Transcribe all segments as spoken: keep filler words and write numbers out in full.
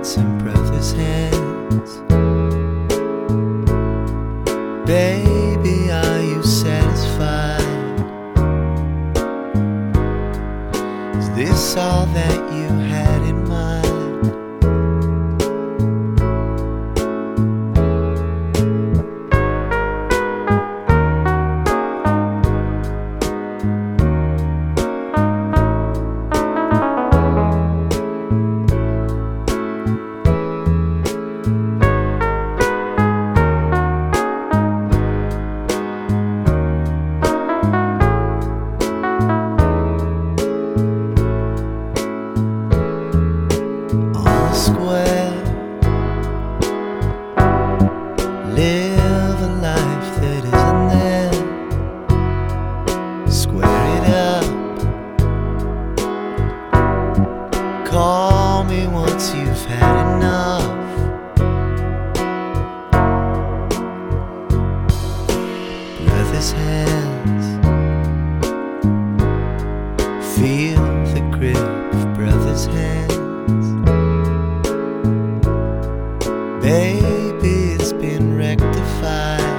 hearts in brothers' hands. Baby, are you satisfied? Is this all that you had in mind? Square, live a life that isn't there. Square it up. Call me once you've had enough. Brothers' hands, feel the grip of brothers' hands. Baby, it's been rectified.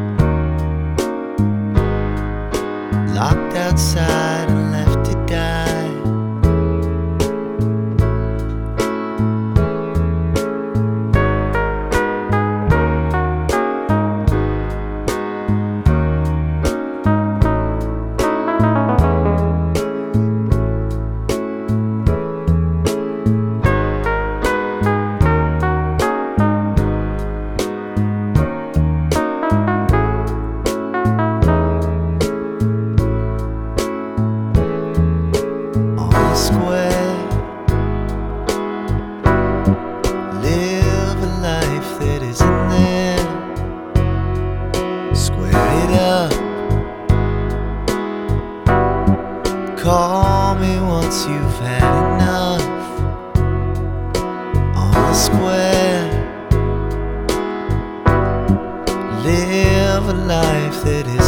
Locked outside and left to die. Square, live a life that isn't there. Square it up. Call me once you've had enough. On the square, live a life that is